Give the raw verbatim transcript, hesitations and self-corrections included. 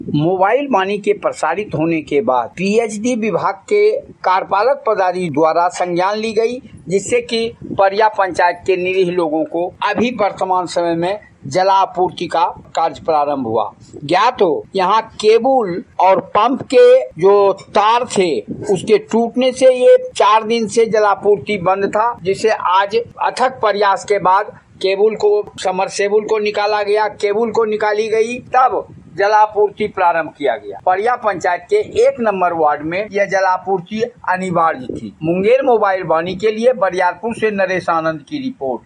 Mobile वाणी के प्रसारित होने के बाद पीएचडी विभाग के कार्यपालक पदाधिकारी द्वारा संज्ञान ली गई, जिससे कि परिया पंचायत के निरीह लोगों को अभी वर्तमान समय में जलापूर्ति का कार्य प्रारंभ हुआ। ज्ञात हो यहाँ केबल और पंप के जो तार थे उसके टूटने से ये चार दिन से जलापूर्ति बंद था, जिसे आज अथक प्रयास के बाद केबल को समरसेबुल को निकाला गया, केबल को निकाली गई, तब जलापूर्ति प्रारंभ किया गया। परिया पंचायत के एक नंबर वार्ड में यह जलापूर्ति अनिवार्य थी। मुंगेर मोबाइल वाणी के लिए बरियारपुर से नरेश आनंद की रिपोर्ट।